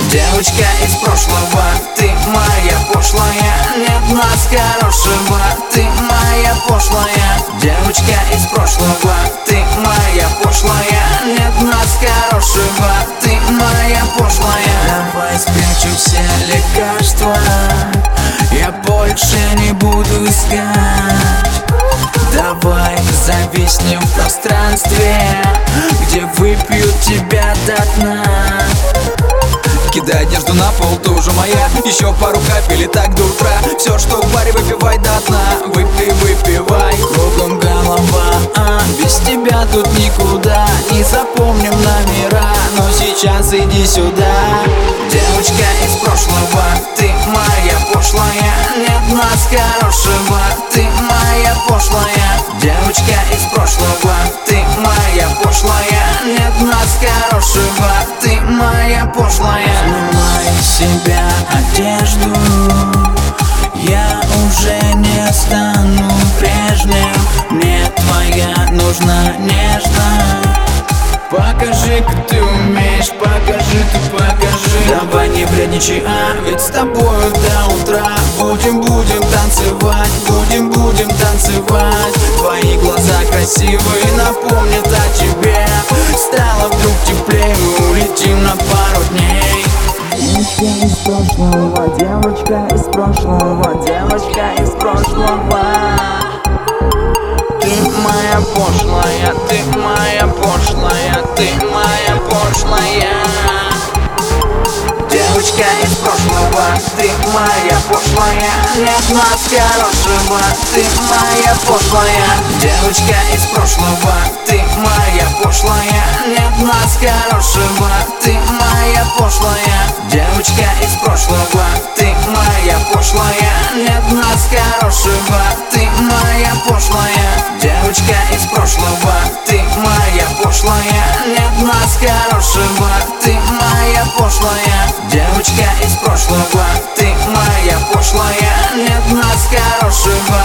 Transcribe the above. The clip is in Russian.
Девочка из прошлого, ты моя пошлая. Нет нас хорошего, ты моя пошлая. Девочка из прошлого, ты моя пошлая. Нет нас хорошего, ты моя пошлая. Давай спрячу все лекарства, я больше не буду искать. Давай зависнем в пространстве, где выпьют тебя до дна. Кидай одежду на пол, ты уже моя. Еще пару капель и так до утра. Все, что в баре, выпивай до дна. Выпей, выпивай, кругом голова, без тебя тут никуда. Не запомним номера, но сейчас иди сюда. Девочка из прошлого, ты моя пошлая. Нет нас хорошего, ты моя пошлая. Девочка из прошлого, ты моя пошлая. Нет нас хорошего, ты моя пошлая. Снимай с себя одежду, я уже не стану прежним. Мне твоя нужна нежность. Покажи, как ты умеешь, покажи, ты покажи. Давай не вредничай, ведь с тобою до утра. Будем танцевать, будем танцевать. Твои глаза красивые напомнят о тебе. Стало вдруг теплее, мы улетим на пару дней. Девочка из прошлого, девочка из прошлого, девочка из прошлого. Ты моя пошлая, ты моя пошлая, ты моя пошлая. Девочка из прошлого, ты моя пошлая. Нет нас хорошего, ты моя пошлая. Девочка из прошлого, ты моя пошлая. Нет нас хорошего, ты моя пошлая. Девочка из прошлого, ты моя пошлая. Нет нас хорошего, ты моя пошлая. Девочка из прошлого, ты моя пошлая. Нет нас хорошего, ты моя пошлая. Девочка из прошлого, ты моя пошлая. Нет нас хорошего,